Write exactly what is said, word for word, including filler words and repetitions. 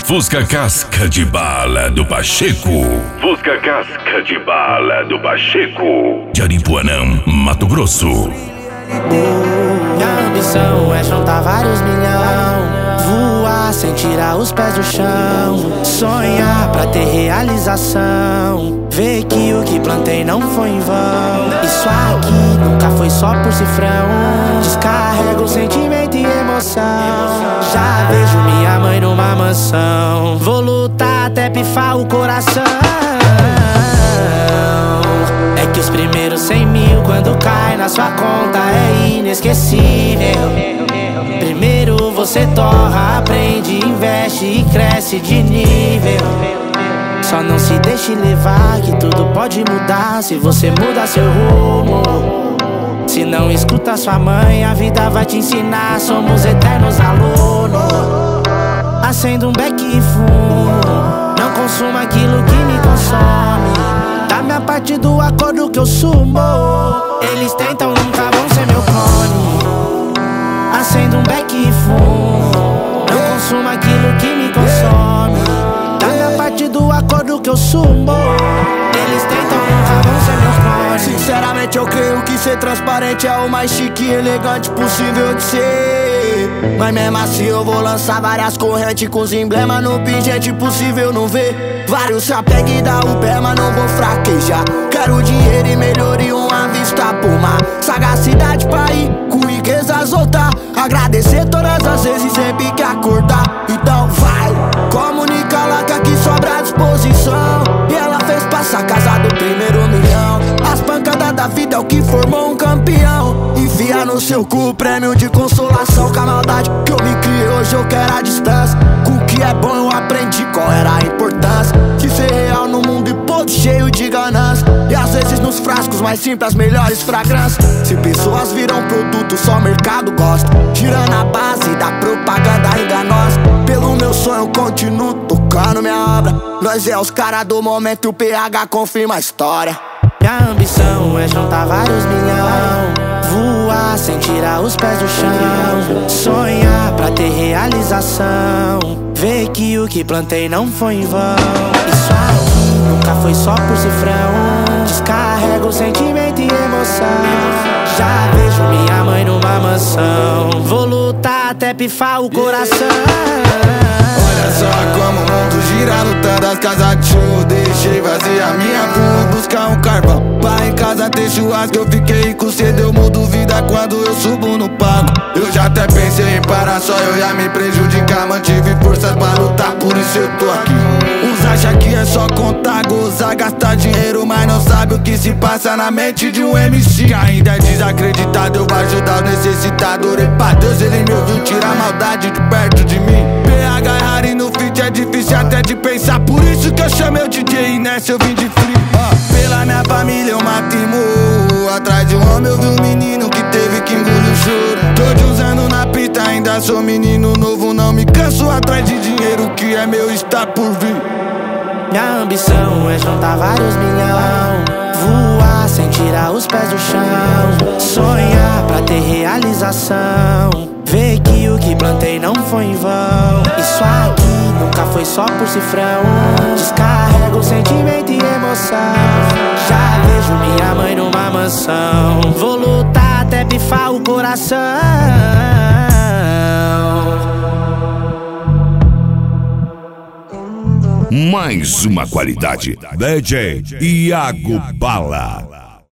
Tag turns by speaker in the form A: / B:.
A: Fusca Casca de Bala do Pacheco. Fusca Casca de Bala do Pacheco. De Aripuanã, Mato Grosso.
B: Minha ambição é juntar vários milhão, voar sem tirar os pés do chão, sonhar pra ter realização, ver que o que plantei não foi em vão. Isso aqui nunca foi só por cifrão, descarrego sentimento e emoção. Já vejo minha mãe numa mansão, vou lutar até pifar o coração. É que os primeiros cem mil quando cai na sua conta é inesquecível. Primeiro você torra, aprende, investe e cresce de nível. Só não se deixe levar que tudo pode mudar se você mudar seu rumo. Se não escuta sua mãe, a vida vai te ensinar. Somos eternos alunos. Acenda um beck e fumo, não consuma aquilo que me consome. Da minha parte do acordo que eu sumo, eles tentam, nunca vão ser meu clone. Acendo um beck e fumo, não consuma aquilo que me consome. Da minha parte do acordo que eu sumo, eles tentam, nunca vão ser meu clone.
C: Sinceramente eu creio que ser transparente é o mais chique e elegante possível de ser. Mas mesmo assim eu vou lançar várias correntes com os emblemas no pingente, possível não ver. Vários se apegam e dá o pé, mas não vou fraquejar. Quero dinheiro e melhor e uma vista por mar. Sagacidade pra ir, com riqueza soltar. Agradecer todas as vezes sempre que acordar. Então vai, comunica lá que aqui sobra à disposição. E ela fez passar casa do primeiro milhão. As pancadas da vida é o que formou um campeão. Enfia no seu cu o prêmio de consolação. Com a maldade que eu me criei hoje eu quero a distância. Com o que é bom eu aprendi qual era a importância de ser real no mundo e podre cheio de ganância. E às vezes nos frascos mais simples as melhores fragrâncias. Se pessoas viram produto só o mercado gosta, tirando a base da propaganda enganosa. Pelo meu sonho eu continuo tocando minha obra. Nós é os caras do momento e o P H confirma a história.
B: Minha ambição é juntar vários milhão, voar sem tirar os pés do chão, sonhar pra ter realização, ver que o que plantei não foi em vão. Isso aqui nunca foi só por cifrão, descarrego sentimento e emoção. Já vejo minha mãe numa mansão, vou lutar até pifar o coração.
C: Olha só como o mundo gira, lutando as casas de show. Deixei vazia minha rua, buscar um carvão pra em casa ter churrasco. Eu fiquei com sede, eu mudo vida quando eu subo no palco. Eu já até pensei em parar, só eu ia me prejudicar. Mantive forças pra lutar, por isso eu tô aqui. Uns acham que é só contar, gozar, gastar dinheiro, mas não sabe o que se passa na mente de um M C que ainda é desacreditado. Eu vou ajudar o necessitado, orei pra Deus, ele me ouviu tirar a maldade de perto de mim. P H é raro e no feat é difícil até de pensar, por isso que eu chamei o D J e nessa eu vim de free. uh, Pela minha família eu mato e morro. Atrás de um homem eu vi um menino que teve que engolir o choro. Tô de uns anos na pista, ainda sou menino novo. Não me canso atrás de dinheiro, o que é meu está por vir.
B: Minha ambição é juntar vários milhão, voar sem tirar os pés do chão, sonhar pra ter realização, ver que o que plantei não foi em vão. Isso aqui nunca foi só por cifrão, descarrego sentimento e emoção. Já vejo minha mãe numa mansão, vou lutar até pifar o coração.
A: Mais uma qualidade. D J Iago Bala.